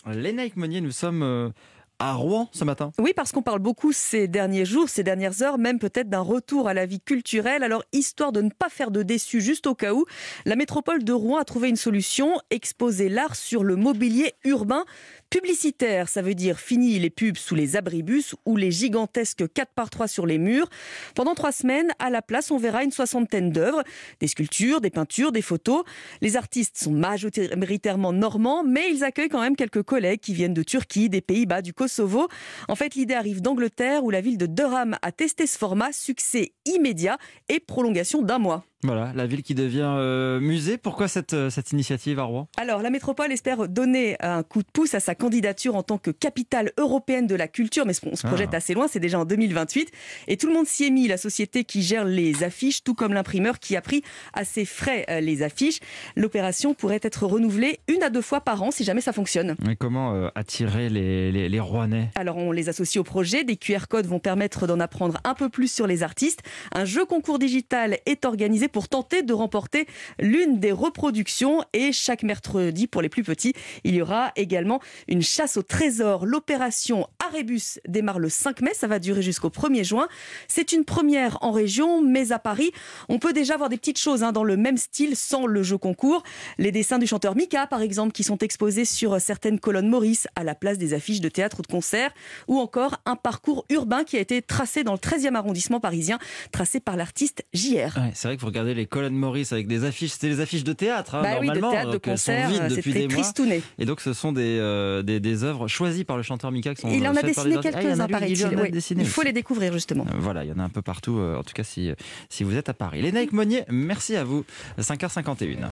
Lénaïque Monnier, nous sommes à Rouen ce matin. Oui, parce qu'on parle beaucoup ces derniers jours, ces dernières heures, même peut-être d'un retour à la vie culturelle. Alors, histoire de ne pas faire de déçus, juste au cas où, la métropole de Rouen a trouvé une solution, exposer l'art sur le mobilier urbain publicitaire. Ça veut dire fini les pubs sous les abribus ou les gigantesques 4x3 sur les murs. Pendant 3 semaines, à la place, on verra une 60aine d'œuvres, des sculptures, des peintures, des photos. Les artistes sont majoritairement normands, mais ils accueillent quand même quelques collègues qui viennent de Turquie, des Pays-Bas, du Kosovo. En fait, l'idée arrive d'Angleterre où la ville de Durham a testé ce format, succès immédiat et prolongation d'1 mois. Voilà, la ville qui devient musée. Pourquoi cette initiative à Rouen ? Alors, la métropole espère donner un coup de pouce à sa candidature en tant que capitale européenne de la culture, mais on se projette assez loin, c'est déjà en 2028. Et tout le monde s'y est mis, la société qui gère les affiches, tout comme l'imprimeur qui a pris à ses frais les affiches. L'opération pourrait être renouvelée 1 à 2 fois par an si jamais ça fonctionne. Et comment attirer les Rouennais ? Alors, on les associe au projet. Des QR codes vont permettre d'en apprendre un peu plus sur les artistes. Un jeu concours digital est organisé pour tenter de remporter l'une des reproductions. Et chaque mercredi, pour les plus petits, il y aura également une chasse au trésor. L'opération Arébus démarre le 5 mai. Ça va durer jusqu'au 1er juin. C'est une première en région, mais à Paris, on peut déjà voir des petites choses dans le même style sans le jeu concours. Les dessins du chanteur Mika, par exemple, qui sont exposés sur certaines colonnes Maurice à la place des affiches de théâtre ou de concert. Ou encore un parcours urbain qui a été tracé dans le 13e arrondissement parisien, tracé par l'artiste JR. Ouais, c'est vrai que vous regardez les colonnes Maurice avec des affiches, c'était les affiches de théâtre, Oui, normalement. de théâtre, de concert, c'était tristouné. Et donc ce sont des œuvres choisies par le chanteur Mika qui sont il en a faites par les dessiné quelques-uns, paraît-il. Il faut les découvrir, justement. Voilà, il y en a un peu partout, en tout cas si vous êtes à Paris. Lénaïque Monnier, merci à vous. 5h51.